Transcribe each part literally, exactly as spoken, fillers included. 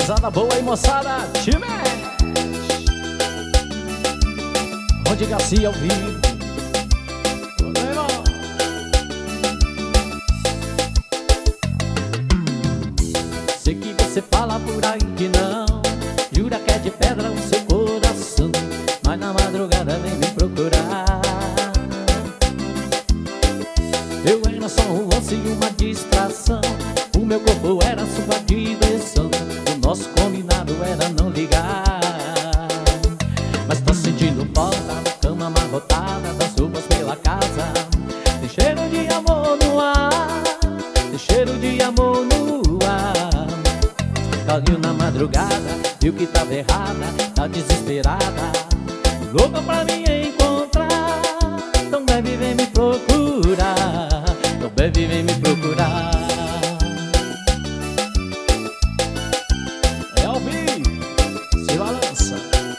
Pesada boa aí, moçada, te mexe. Rony Garcia ao vivo. Sei que você fala por aí que não, jura que é de pedra o seu coração, mas na madrugada vem me procurar. Eu era só um lance e uma distração, o meu corpo era sua diversão, o nosso combinado era não ligar. Mas tô sentindo falta da cama amarrotada, das roupas pela casa. Tem cheiro de amor no ar, tem cheiro de amor no ar. Caiu na madrugada, viu que tava errada, tá desesperada, louca pra me encontrar. Então bebe, vem me procurar, então bebe, vem me procurar. É ao vivo, se balança.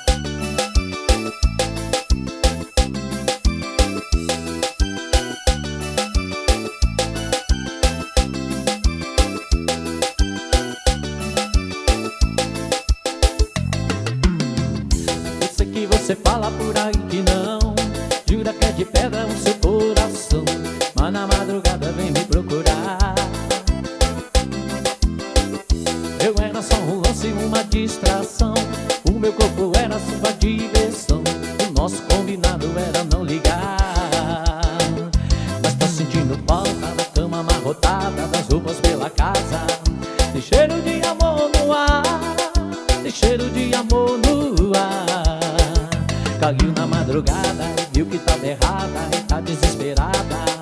Que você fala por aí que não, jura que é de pedra o seu coração, mas na madrugada vem me procurar. Eu era só um lance, uma distração, o meu corpo era sua diversão, o nosso combinado era não ligar. Mas tô sentindo falta da cama amarrotada, das roupas pela casa. Tem cheiro de amor no ar, tem cheiro de amor no ar. Caiu na madrugada, viu que tava errada e tá desesperada,